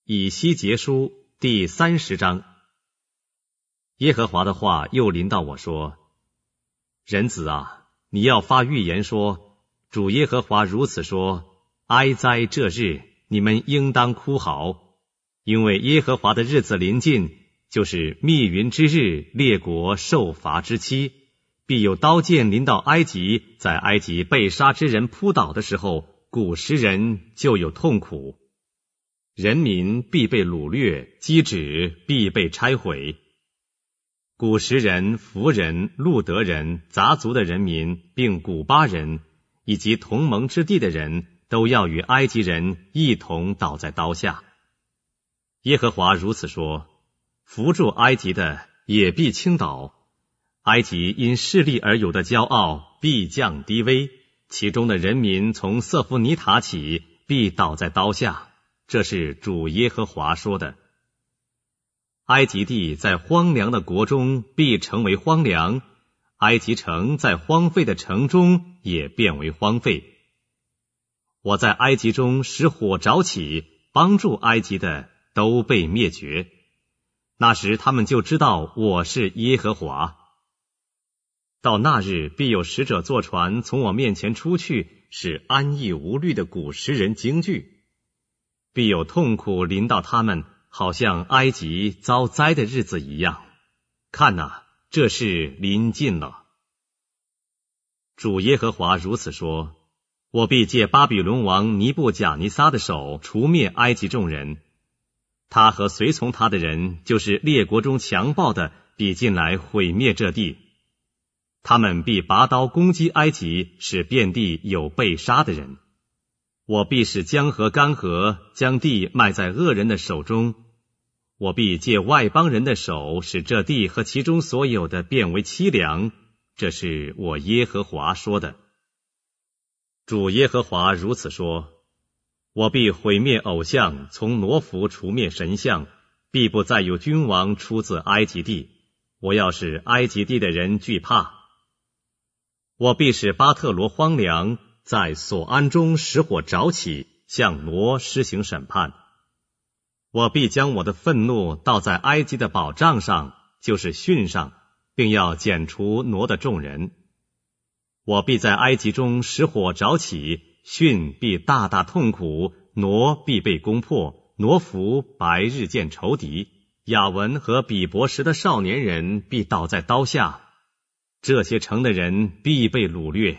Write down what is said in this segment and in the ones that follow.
以西结书第30章。耶和华的话又临到我说：人子啊，你要发预言说，主耶和华如此说，哀哉这日，你们应当哭嚎，因为耶和华的日子临近，就是密云之日，列国受罚之期，必有刀剑临到埃及，在埃及被杀之人扑倒的时候，古时人就有痛苦。人民必被掳掠，基址必被拆毁。古时人、弗人、路德人、杂族的人民，并古巴人，以及同盟之地的人，都要与埃及人一同倒在刀下。耶和华如此说：扶助埃及的也必倾倒，埃及因势力而有的骄傲必降低微，其中的人民从瑟夫尼塔起必倒在刀下。这是主耶和华说的。埃及地在荒凉的国中必成为荒凉，埃及城在荒废的城中也变为荒废。我在埃及中使火着起，帮助埃及的都被灭绝。那时他们就知道我是耶和华。到那日，必有使者坐船从我面前出去，使安逸无虑的古时人惊惧。必有痛苦临到他们，好像埃及遭灾的日子一样。看哪，这事临近了。主耶和华如此说：我必借巴比伦王尼布甲尼撒的手除灭埃及众人，他和随从他的人，就是列国中强暴的，必进来毁灭这地。他们必拔刀攻击埃及，使遍地有被杀的人。我必使江河干涸，将地卖在恶人的手中。我必借外邦人的手，使这地和其中所有的变为凄凉。这是我耶和华说的。主耶和华如此说：我必毁灭偶像，从挪弗除灭神像，必不再有君王出自埃及地。我要使埃及地的人惧怕。我必使巴特罗荒凉，在所安中使火着起，向挪施行审判。我必将我的愤怒倒在埃及的保障上，就是汛上，并要剪除挪的众人。我必在埃及中使火着起，汛必大大痛苦，挪必被攻破，挪弗白日见仇敌，雅文和比伯什的少年人必倒在刀下，这些城的人必被掳掠。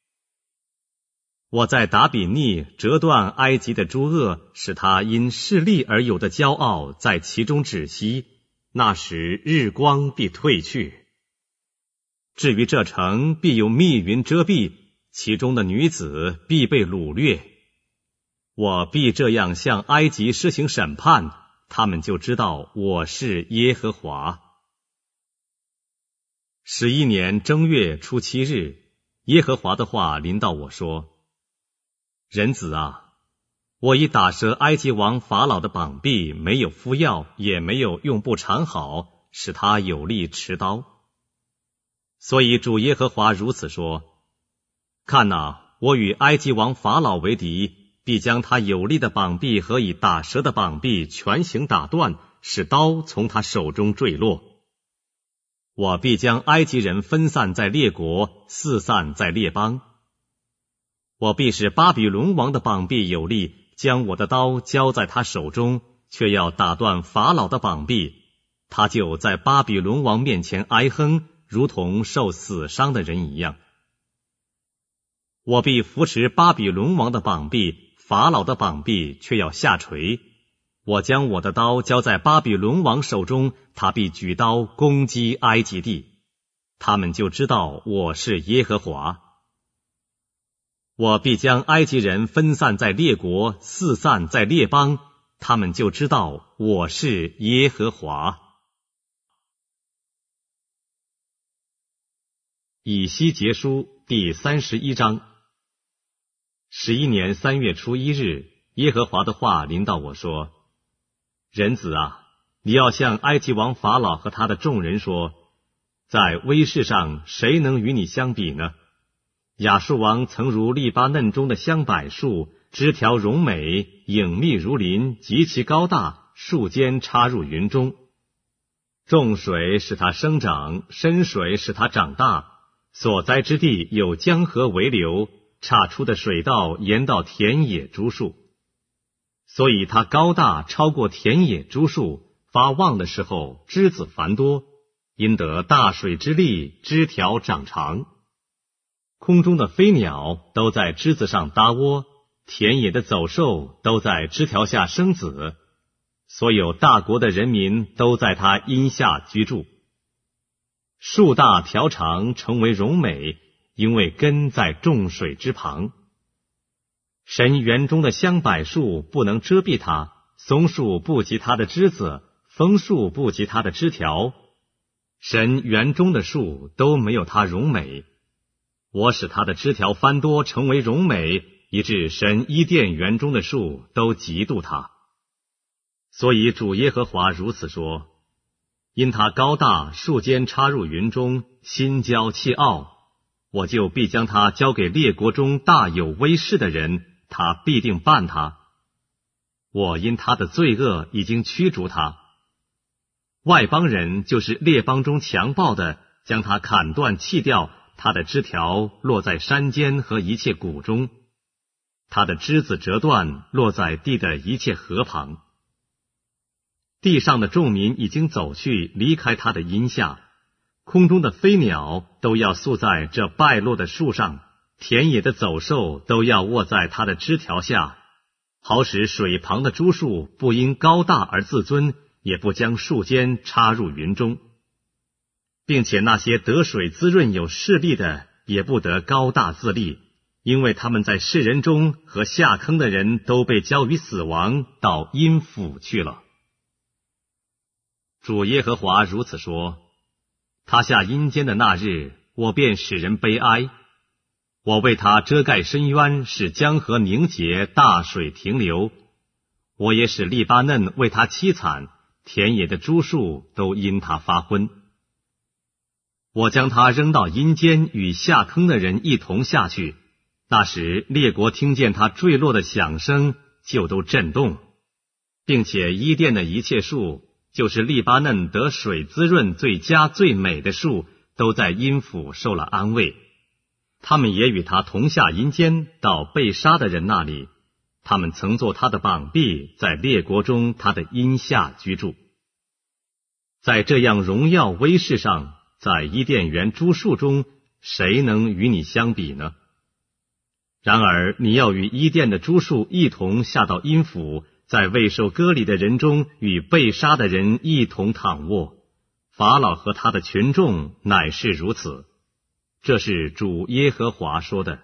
我在达比逆折断埃及的诸恶，使他因势力而有的骄傲在其中止息，那时日光必退去。至于这城，必有密云遮蔽，其中的女子必被掳掠。我必这样向埃及施行审判，他们就知道我是耶和华。11年正月初7日，耶和华的话临到我说：人子啊，我已打折埃及王法老的膀臂，没有敷药，也没有用布缠好，使他有力持刀。所以主耶和华如此说：看哪，我与埃及王法老为敌，必将他有力的膀臂和已打折的膀臂全行打断，使刀从他手中坠落。我必将埃及人分散在列国，四散在列邦。我必使巴比伦王的膀臂有力，将我的刀交在他手中，却要打断法老的膀臂，他就在巴比伦王面前哀哼，如同受死伤的人一样。我必扶持巴比伦王的膀臂，法老的膀臂却要下垂。我将我的刀交在巴比伦王手中，他必举刀攻击埃及地，他们就知道我是耶和华。我必将埃及人分散在列国，四散在列邦，他们就知道我是耶和华。以西结书第31章。11年3月初1日，耶和华的话临到我说：人子啊，你要向埃及王法老和他的众人说，在威势上谁能与你相比呢？亚述王曾如利巴嫩中的香柏树， 枝条荣美，影密如林，极其高大，树间插入云中。众水使它生长，深水使它长大，所栽之地有江河为流，岔出的水道沿到田野株树，所以它高大超过田野株树，发旺的时候枝子繁多，因得大水之力，枝条长长。空中的飞鸟都在枝子上搭窝，田野的走兽都在枝条下生子，所有大国的人民都在它荫下居住。树大条长，成为荣美，因为根在众水之旁。神园中的香柏树不能遮蔽它，松树不及它的枝子，枫树不及它的枝条。神园中的树都没有它荣美。我使它的枝条翻多，成为荣美，以致神伊甸园中的树都嫉妒它。所以主耶和华如此说：因它高大，树间插入云中，心骄气傲，我就必将它交给列国中大有威势的人，他必定办他。我因他的罪恶已经驱逐他。外邦人就是列邦中强暴的，将他砍断弃掉，他的枝条落在山间和一切谷中，他的枝子折断，落在地的一切河旁。地上的众民已经走去，离开他的荫下，空中的飞鸟都要宿在这败落的树上，田野的走兽都要卧在他的枝条下，好使水旁的株树不因高大而自尊，也不将树间插入云中，并且那些得水滋润有势力的也不得高大自立，因为他们在世人中和下坑的人都被交于死亡，到阴府去了。主耶和华如此说：他下阴间的那日，我便使人悲哀，我为他遮盖深渊，使江河凝结，大水停留。我也使利巴嫩为他凄惨，田野的株树都因他发昏。我将他扔到阴间，与下坑的人一同下去。那时列国听见他坠落的响声，就都震动，并且伊甸的一切树，就是利巴嫩得水滋润最佳最美的树，都在阴府受了安慰。他们也与他同下阴间，到被杀的人那里。他们曾做他的膀臂，在列国中他的荫下居住。在这样荣耀威势上，在伊甸园诸树中，谁能与你相比呢？然而你要与伊甸的诸树一同下到阴府，在未受割礼的人中与被杀的人一同躺卧。法老和他的群众乃是如此。这是主耶和华说的。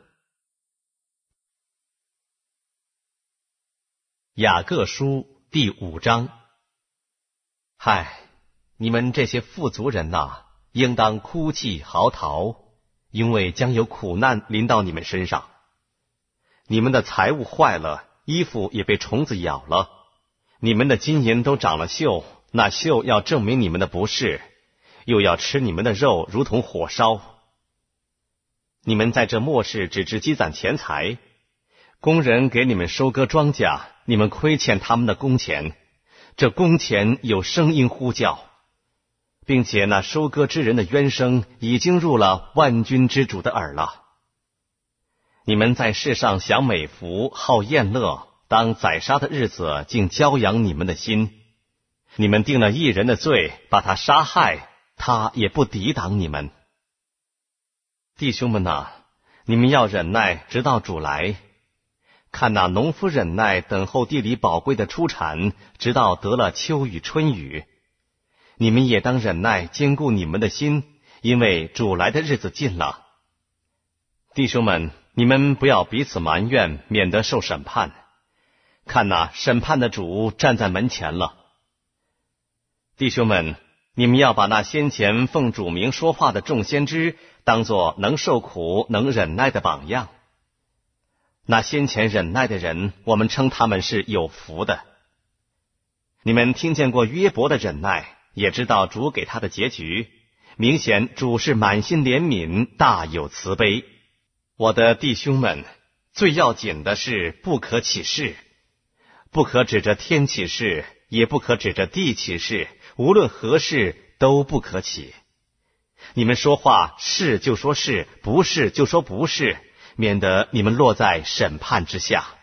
雅各书第5章。嗨，你们这些富足人哪，应当哭泣嚎啕，因为将有苦难临到你们身上。你们的财物坏了，衣服也被虫子咬了，你们的金银都长了锈，那锈要证明你们的不是，又要吃你们的肉，如同火烧。你们在这末世只知积攒钱财，工人给你们收割庄稼，你们亏欠他们的工钱，这工钱有声音呼叫，并且那收割之人的冤声已经入了万军之主的耳了。你们在世上享美福，好宴乐，当宰杀的日子竟骄养你们的心。你们定了一人的罪，把他杀害，他也不抵挡你们。弟兄们哪，你们要忍耐，直到主来。看那农夫忍耐，等候地里宝贵的出产，直到得了秋雨春雨。你们也当忍耐，坚固你们的心，因为主来的日子近了。弟兄们，你们不要彼此埋怨，免得受审判。看哪，审判的主站在门前了。弟兄们，你们要把那先前奉主名说话的众先知，当作能受苦、能忍耐的榜样。那先前忍耐的人，我们称他们是有福的。你们听见过约伯的忍耐，也知道主给他的结局。明显主是满心怜悯，大有慈悲。我的弟兄们， 最要紧的是不可起誓，不可指着天起誓，也不可指着地起誓，无论何事都不可起。你们说话是就说是，不是就说不是，免得你们落在审判之下。